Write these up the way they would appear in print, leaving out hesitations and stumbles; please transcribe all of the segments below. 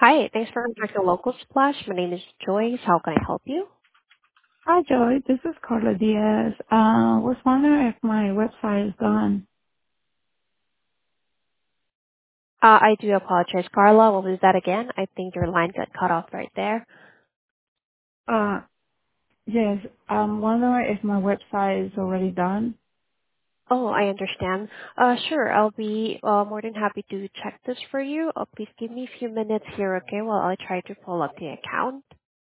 Hi, thanks for contacting Local Splash. My name is Joyce. How can I help you? Hi, Joey. This is Carla Diaz. Was wondering if my website is gone. I do apologize, Carla. What was that again? I think your line got cut off right there. Uh, yes, I'm wondering if my website is already done. Oh, I understand. Sure, I'll be more than happy to check this for you. Please give me a few minutes here, okay, while I try to pull up the account.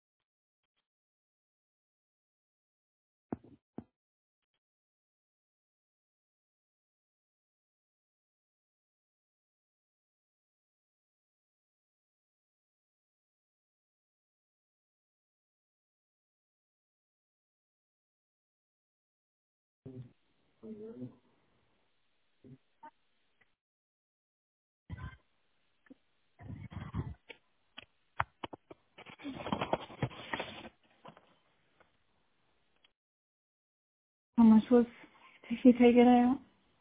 How much was did she take it out?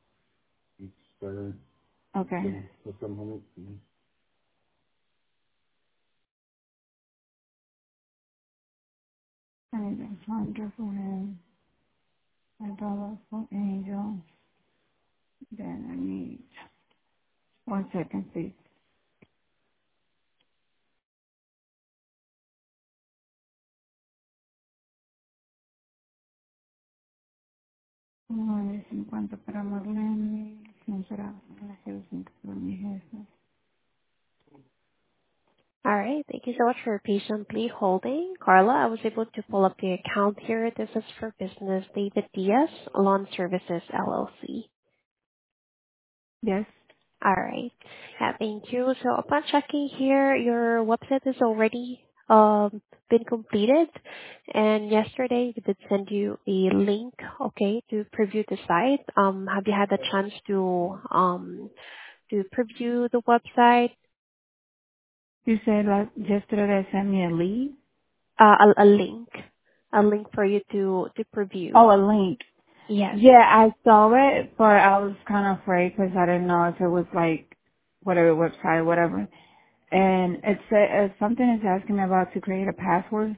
Okay. I need a hundred for him, $1 for Angel. Then I need 1 second, please. Nueve cincuenta para Marlene, 100 será la 05 para mi jefe. All right, thank you so much for patiently holding. Carla, I was able to pull up the account here. This is for business David Diaz, Lawn Services LLC. Yes. All right. Yeah, thank you. So upon checking here, your website is already been completed, and yesterday we did send you a link, okay, to preview the site. Have you had the chance to preview the website? You said like yesterday they sent me a lead? A link for you to preview. Oh, a link. Yes. Yeah, I saw it, but I was kind of afraid because I didn't know if it was like whatever website, whatever. And it said something is asking me about to create a password.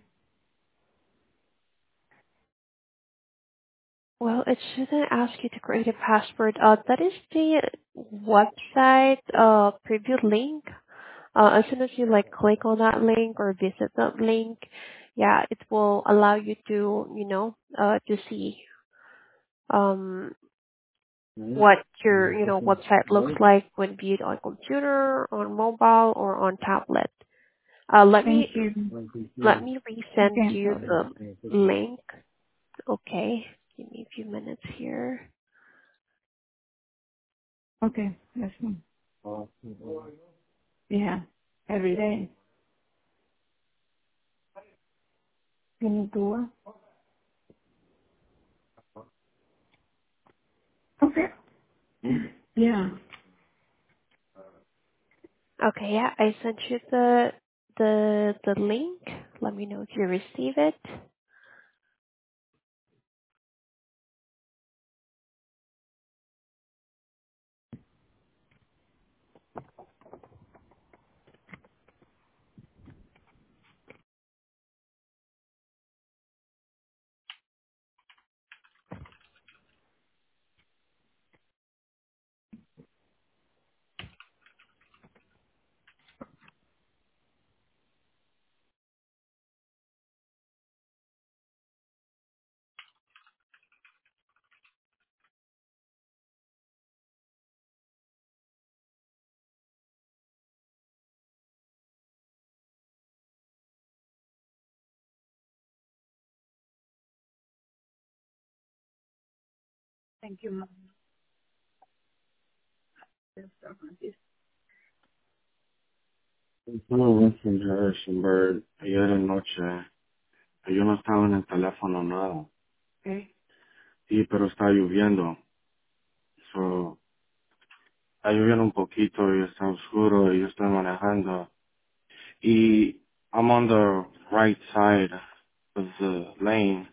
Well, it shouldn't ask you to create a password. That is the website preview link. As soon as you like click on that link or visit that link, yeah, it will allow you to, to see um what your, website looks like when viewed on computer, on mobile, or on tablet. Uh, let Thank me you. let me I resend can't you tell it. the link. Okay, give me a few minutes here. Okay, that's me. Yeah, every day. Can you do it? Okay. Yeah. Okay, yeah, I sent you the link. Let me know if you receive it. Thank you, Mom. Solo Messenger, Bird, ayer en noche, yo no estaba en el teléfono nada. Okay. Sí, pero está lloviendo. So, está lloviendo un poquito y está oscuro y yo estoy manejando. Y I'm on the right side of the lane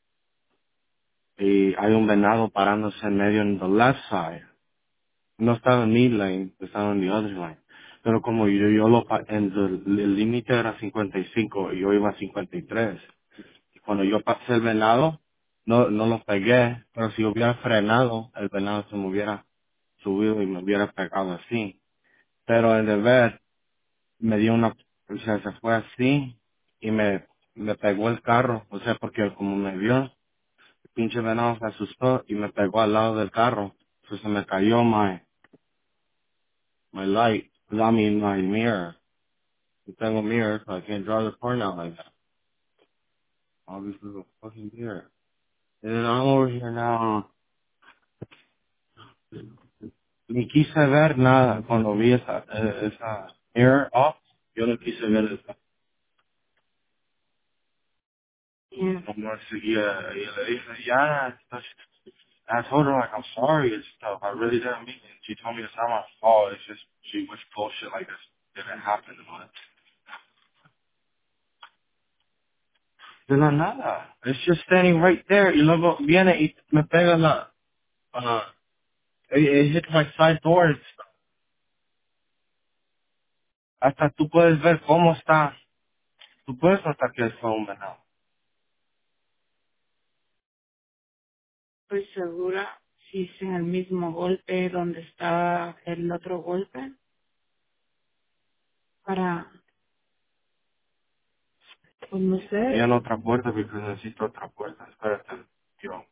y hay un venado parándose en medio en the left side. No estaba en mi lane, estaba en the other lane. Pero como yo el límite era 55 y yo iba a 53. Y cuando yo pasé el venado, no lo pegué, pero si hubiera frenado, el venado se me hubiera subido y me hubiera pegado así. Pero el de ver me dio o sea, se fue así y me pegó el carro, o sea, porque como me vio, el pinche venado se asustó y me pegó al lado del carro. Entonces se me cayó my light, I mean my mirror. Yo tengo mirror, so I can't draw the car out like that. Obviously, the fucking mirror. And then I'm over here now. Ni quise ver nada cuando vi esa mirror off. Yo no quise ver esa. Como seguía, y le dije, ya, I told her, like, I'm sorry and stuff. I really didn't mean it. She told me it's not my fault. It's just, she wished bullshit like this didn't happen. But, de la nada. It's just standing right there. Y luego viene y me pega it hit my side doors. Hasta tú puedes ver cómo está. Tú puedes notar que es un venado. Estoy segura si es en el mismo golpe donde estaba el otro golpe para, pues no Y sé. en otra puerta porque necesito otra puerta. Espérate. Yo.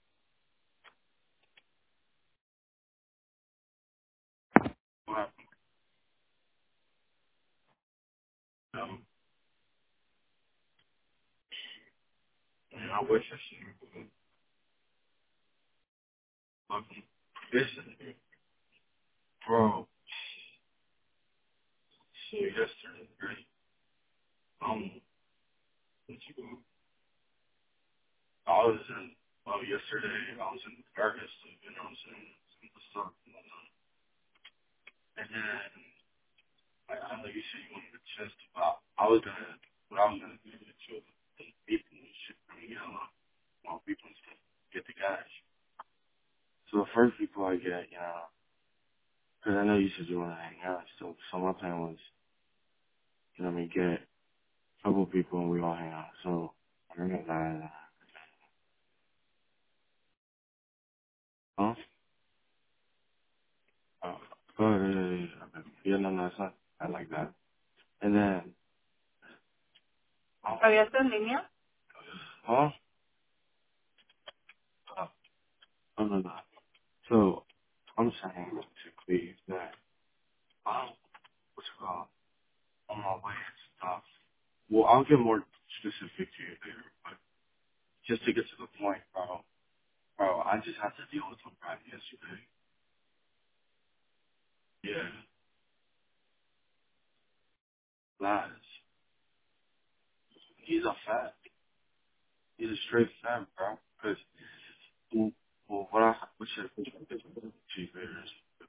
Um, I wish I should. Listen, bro. Yesterday, right? I was in, yesterday, I was in Fergus, you know what I'm saying? Some stuff. And then, I know you said you wanted to test about, what I was gonna do is to people and shit, want people and stuff, get the guys. So the first people I get, because I know you said you want to hang out, so my plan was, get a couple people and we all hang out. So, I don't know that, huh? Uh, no, it's not, I like that. And then, ¿Todavía está en línea? huh? Uh, no. So, I'm saying basically that, what's it called, on my way and stuff. Well, I'll get more specific to you later, but just to get to the point, bro, I just had to deal with him right yesterday. Yeah, lies. He's a fat. He's a straight fat, bro. Cause, what should chief is,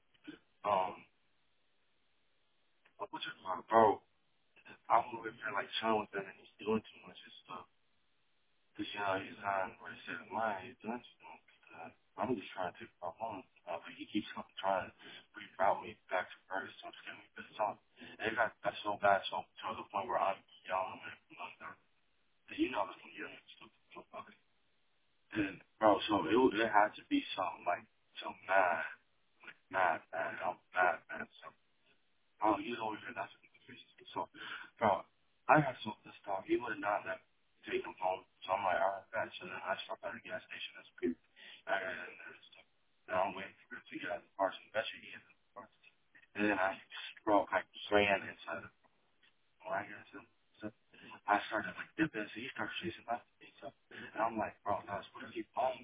what's it called, bro? I'm over here like chilling with him and he's doing too much and stuff. Cause he's on where he said, "Man, he's doing too much." I'm just trying to take my phone. But he keeps trying to reroute me back to first, so it's getting me pissed off. And it got so bad, so to the point where I'm yelling at him like that. And you know, I'm yelling at so fucking. And bro, so it had to be something like some mad. I'm mad. So he's over here. That's what he's so, bro. I got so pissed off. He would not let me take him home. So I'm like, all right, bet. So then I stopped at a gas station. That's good. Now I'm waiting for him to get out of the car. So eventually he gets in the car. And then I ran inside the wagon. So I started like dipping. So he started chasing after me. So, and I'm like, bro, no, it's going to keep home.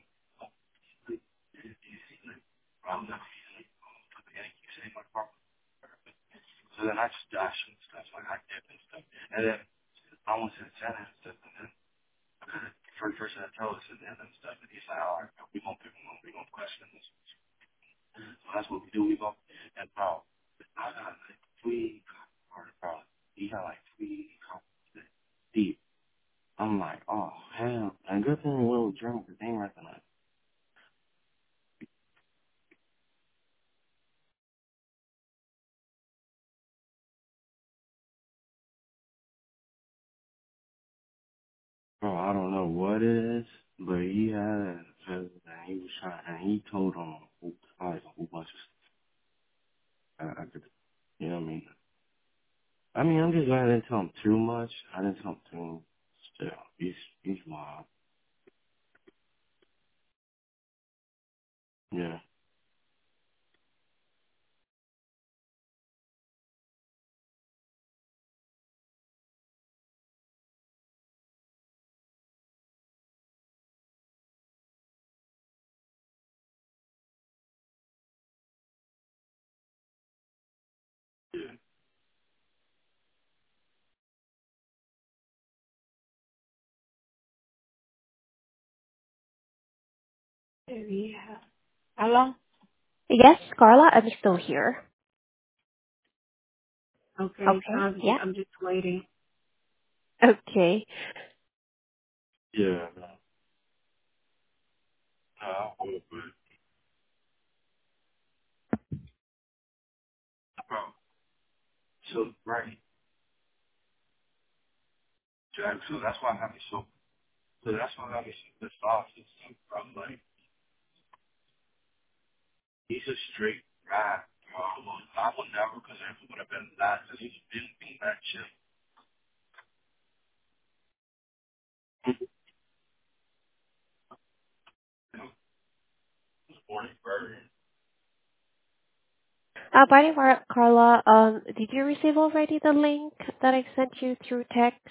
Bro, I'm not going to keep saying my car. So then I just dashed and stuff. Like I dipped and stuff. And then I almost hit 10 and stuff. And then for the person that told us and stuff. And he's like, all right, we going to pick him up. We going to question this. So that's what we do. We go, and bro, I got like three cards, bro. He got like three cards deep. I'm like, oh, hell. And good thing we were drunk because they ain't recognize. Bro, I don't know what it is, but he had a cousin and he was trying, and he told him like a whole bunch of stuff. I could, you know what I mean? I mean, I'm just glad I didn't tell him too much. I didn't tell him too much. Still, he's wild. Yeah. Yeah. Hello? Yes, Carla, I'm still here. Okay, so Okay. Yeah. I'm just waiting. Okay. Yeah. No, I would, but bro. So right, Jack. So that's why I have me so. So that's why I have me so pissed off. Bro, like he's a straight rat. I would never, because if it would have been that, because he's been being that shit. You know, he was born in Bergen. By the way, Carla, did you receive already the link that I sent you through text?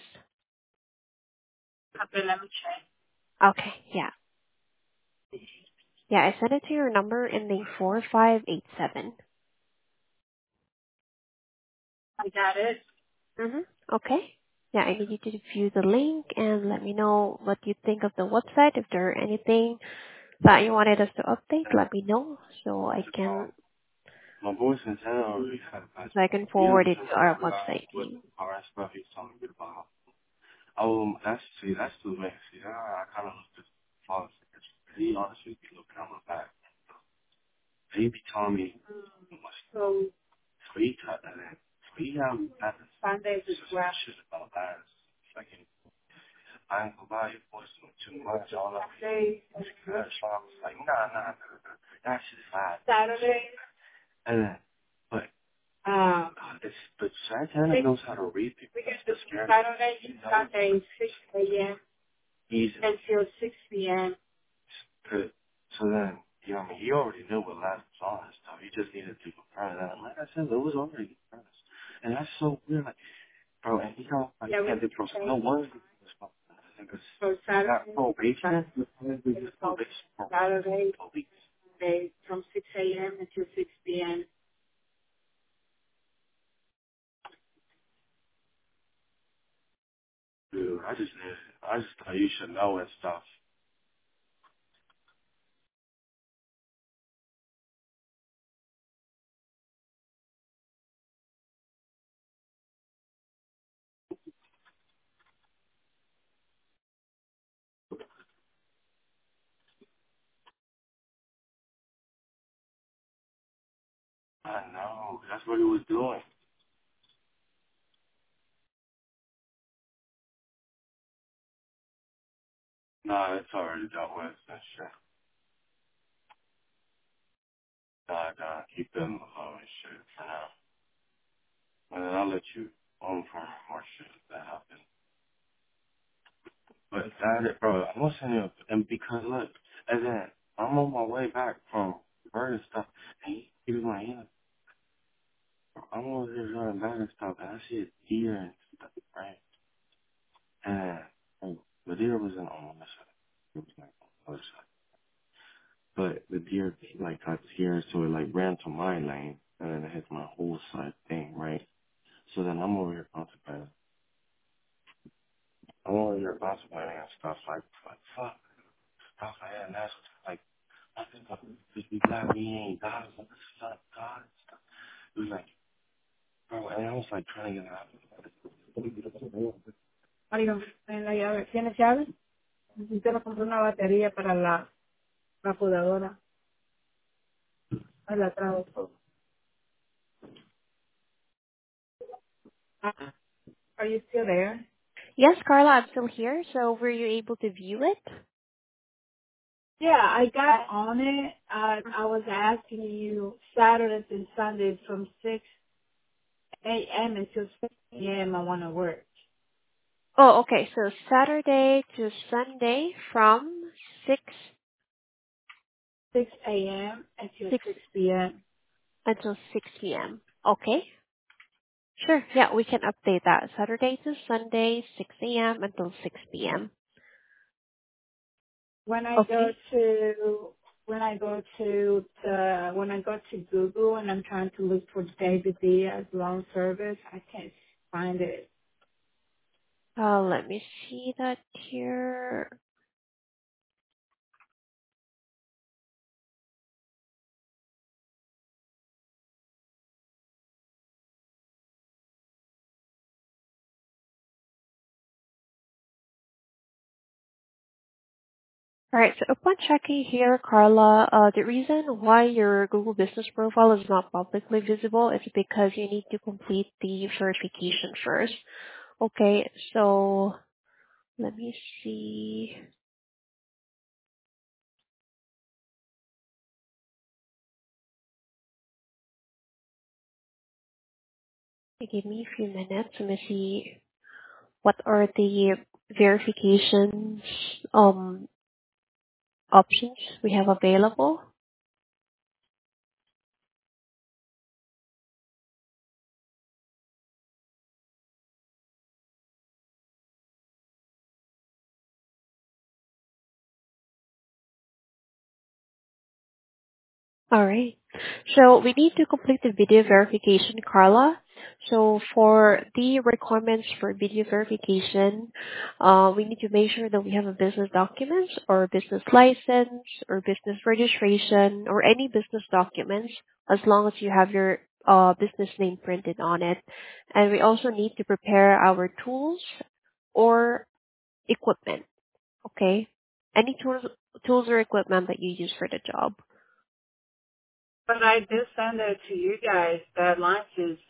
Okay, let me check. Okay. Yeah. Yeah, I sent it to your number ending 4587. I got it. Mm-hmm. Okay. Yeah, I need you to view the link and let me know what you think of the website. If there are anything that you wanted us to update, And let me know so I what's it can called? My boy Santana already had a match. so I can You know, forward it since to I our realized website what team. all that stuff he's talking about. That's the way. See, I kind of look at politics. He honestly be looking on my back. He be telling me, So so he cut that in. So he have that Sunday is some well. shit about that. Fucking, I ain't gonna lie, you boys doing too much. All that. Saturday, So I was like, nah. That shit's bad. Saturday, And then, but um, but Santana knows how to read people. we That's get the to scary thing. Saturday, He knows Sunday, 6 a.m. easily. until 6 p.m. Good. So then, you know what I mean? He already knew what last was on and stuff. He just needed to confirm that. And like I said, it was already confirmed. And that's so weird. Like, bro, and he got, like, Yeah, he we can't do can pro. No change wonder he was because for he got Saturday, probation. He got probation for Saturday, weeks. Sunday, from 6 a.m. until 6 p.m. Dude, I just thought you should know and stuff. I know. That's what he was doing. Nah, it's already dealt with. That shit. Nah, keep them alone and shit for now. And then I'll let you on for more shit that happens. But that, bro, I'm gonna send you, and because look, and then I'm on my way back from bird and stuff, and he was like, yeah, I'm over here running back and stuff, and I see a deer and stuff, right? And the deer was on this side. It was like on the other side. But the deer, like, got scared, so it, like, ran to my lane, and then it hit my whole side thing, right? So then I'm over here contemplating. I'm over here contemplating and stuff, like fuck, stuff like that, and that's, like, I think I'm just be glad we ain't God. What the fuck, God? It was like, bro, and I was like trying to get out of it. Mario, en la llave. ¿Tienes llave? Necesito comprar una batería para la podadora. A la trago. Are you still there? Yes, Carla, I'm still here. So were you able to view it? Yeah, I got on it. I was asking you Saturdays and Sundays from 6 a.m. until 6 p.m. I want to work. Oh, okay. So Saturday to Sunday from 6, 6 a.m. until 6 6 p.m. until 6 p.m. Okay. Sure. Yeah, we can update that. Saturday to Sunday, 6 a.m. until 6 p.m. When I go Okay. to when I go to Google and I'm trying to look for David Diaz loan service, I can't find it. Let me see that here. All right. So upon checking here, Carla, the reason why your Google Business profile is not publicly visible is because you need to complete the verification first. Okay. So let me see. Give me a few minutes. Let me see what are the verifications options we have available. All right. So we need to complete the video verification, Carla. So for the requirements for video verification, we need to make sure that we have a business documents or business license or business registration or any business documents as long as you have your business name printed on it. And we also need to prepare our tools or equipment, okay? Any tools or equipment that you use for the job. But I did send it to you guys. That license.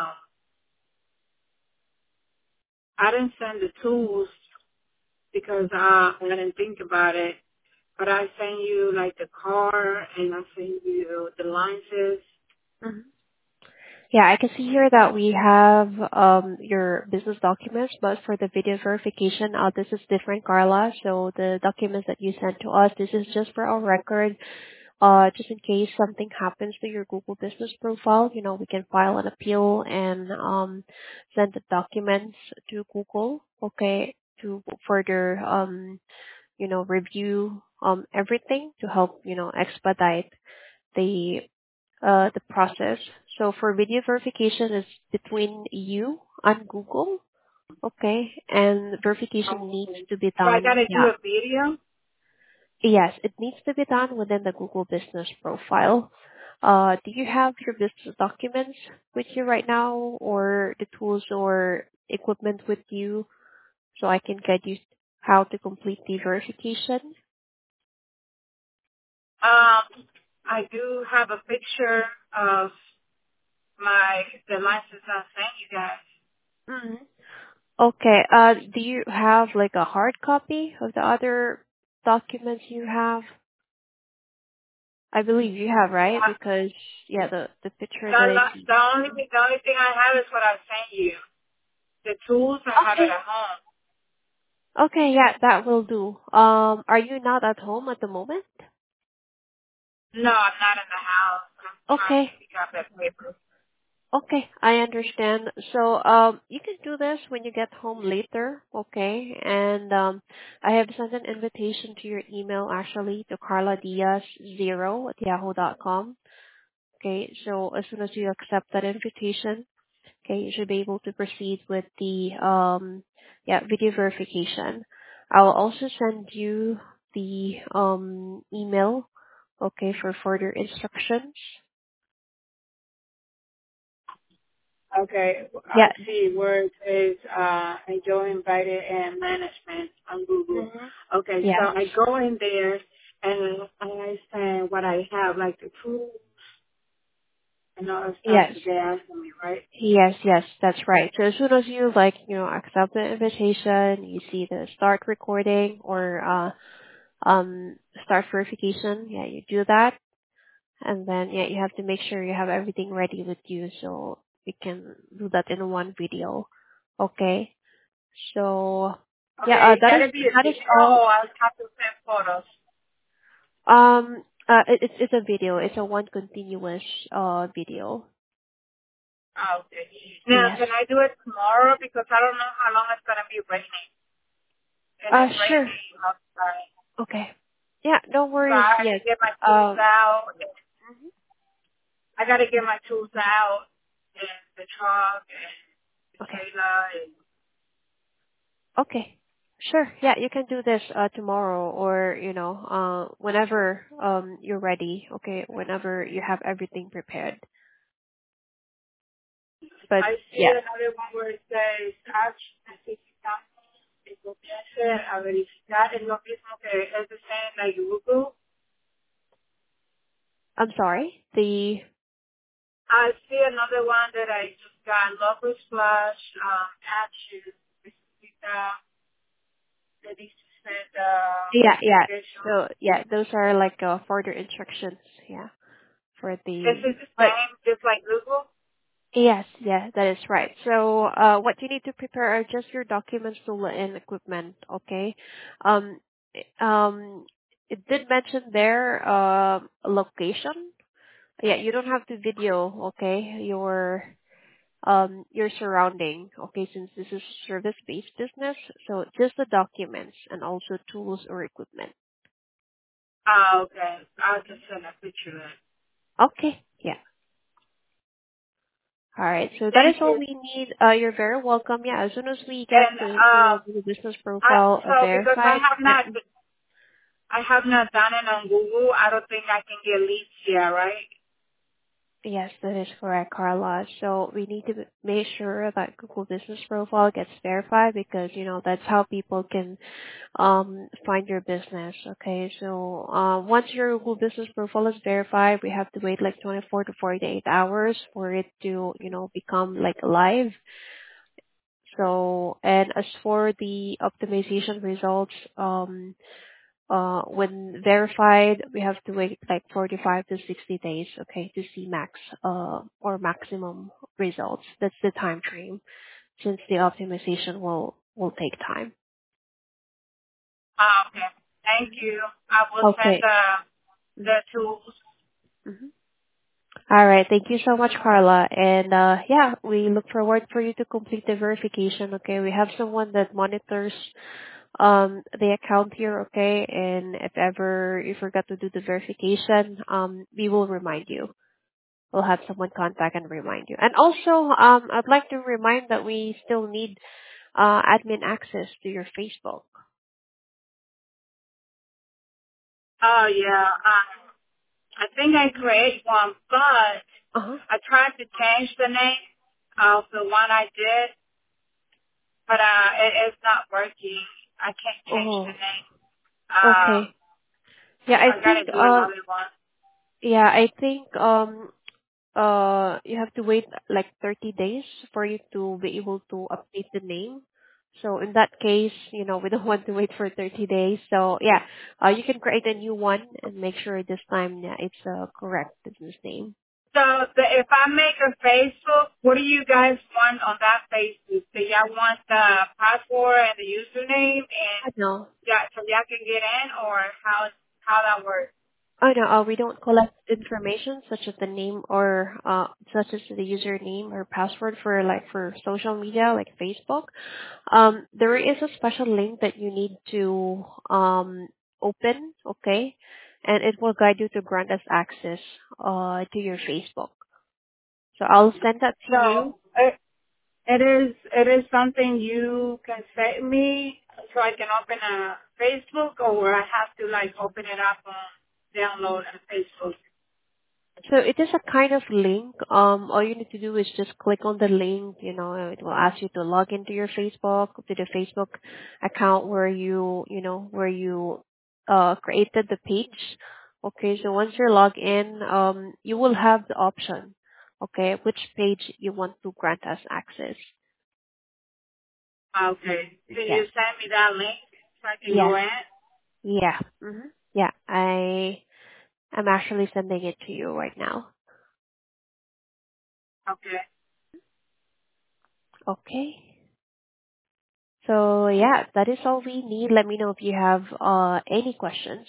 I didn't send the tools because I didn't think about it. But I sent you like the car and I sent you the license. Mhm. Yeah, I can see here that we have your business documents, but for the video verification, this is different, Carla. So the documents that you sent to us, this is just for our record. Just in case something happens to your Google business profile, we can file an appeal and send the documents to Google, okay, to further review everything to help expedite the the process. So for video verification is between you and Google, okay? And verification needs to be So I done. gotta do Yeah. a video. Yes, it needs to be done within the Google business profile. Do you have your business documents with you right now or the tools or equipment with you so I can guide you how to complete the verification? I do have a picture of the license I sent you guys. Mhm. Okay. Do you have like a hard copy of the other documents you have? I believe you have, right? Because yeah, the picture that I see. The only thing I have is what I sent you. The tools I have it Okay. at home. Okay, yeah, that will do. Are you not at home at the moment? No, I'm not in the house. I'm trying Okay. to pick up that paper. Okay, I understand. So, you can do this when you get home later, okay? And I have sent an invitation to your email actually to Carla Diaz 0 at yahoo.com. Okay, so as soon as you accept that invitation, okay, you should be able to proceed with the video verification. I will also send you the email, okay, for further instructions. Okay, Yeah. I see where it says enjoy invited and management on Google. Mm-hmm. Okay, so Yes. I go in there and I understand what I have, like the tools And all the stuff Yes. that they're asking me, right? Yes, that's right. So as soon as you accept the invitation, you see the start recording or start verification. Yeah, you do that, and then yeah, you have to make sure you have everything ready with you so we can do that in one video. Okay. So yeah, Okay, that is gotta be a that is video all. or I'll have to send photos. It's a video. It's a one continuous video. Oh, okay. Now, Yes. can I do it tomorrow? Because I don't know how long it's gonna be raining. And it's Sure. raining outside. Okay. Yeah, no So worries. I have to Yes. get my tools Um. out. Mhm. I gotta get my tools out and the truck and the Okay. trailer and Okay. Sure. Yeah, you can do this tomorrow or whenever you're ready. Okay, whenever you have everything prepared. But I see yeah, another one where it says H necesitamos que comience a verificar. Es lo mismo que es the same like Google. I'm sorry. The I see another one that I just got Local Splash, action, necesita, that needs to send yeah. verification. So yeah, those are like further instructions. Yeah, for This the is the but same, just like Google. yes, yeah, that is right. So, what you need to prepare are just your documents, tool, and equipment. Okay. Um, it did mention there location. Yeah, you don't have to video. Okay, your surrounding. Okay, since this is service-based business, so just the documents and also tools or equipment. Okay. I'll just send a picture of it. Okay. Yeah. All right. So that is Thank all you. we need. You're very welcome. Yeah. As soon as we get And the business profile because verified. I have not done it on Google, I don't think I can get leads here, right? Yes, that is correct, Carla. So we need to make sure that Google Business Profile gets verified because that's how people can find your business. Okay. So once your Google Business Profile is verified, we have to wait like 24 to 48 hours for it to become like live. So, and as for the optimization results, when verified, we have to wait like 45 to 60 days, okay, to see or maximum results. That's the time frame since the optimization will take time. Okay. Thank you. I will send Okay. the tools. Mm-hmm. All right. Thank you so much, Carla. And yeah, we look forward for you to complete the verification. Okay. We have someone that monitors the account here, okay? And if ever you forgot to do the verification, we will remind you. We'll have someone contact and remind you. And also, I'd like to remind that we still need admin access to your Facebook. Oh yeah. I think I create one, but Uh-huh. I tried to change the name of the one I did, but it's not working. I can't change the Oh, name. okay. Yeah, I gotta do another one. I think you have to wait like 30 days for you to be able to update the name. So in that case, we don't want to wait for 30 days. So yeah, you can create a new one and make sure this time, yeah, it's a correct business name. So if I make a Facebook, what do you guys want on that Facebook? Do y'all want the password and the username and No, yeah, so y'all can get in, or how that works? oh no, we don't collect information such as the name or such as the username or password for social media like Facebook. There is a special link that you need to open, okay, and it will guide you to grant us access to your Facebook. So I'll send that to So you. it is something you can send me so I can open a Facebook, or I have to like open it up and download a Facebook. So it is a kind of link. All you need to do is just click on the link. It will ask you to log into your Facebook, to the Facebook account where you created the page. Okay, so once you're logged in, you will have the option. okay, which page you want to grant us access. Okay. Can Yes. you send me that link so I can Yes. go in? Yeah. Yeah. I'm actually sending it to you right now. Okay. Okay. So yeah, that is all we need. Let me know if you have any questions.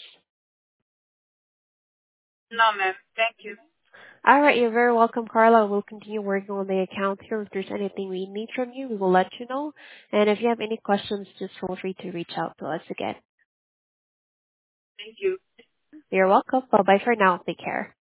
No, ma'am. Thank you. All right, you're very welcome, Carla. We'll continue working on the account here. If there's anything we need from you, we will let you know. And if you have any questions, just feel free to reach out to us again. Thank you. You're welcome. Bye bye for now. Take care.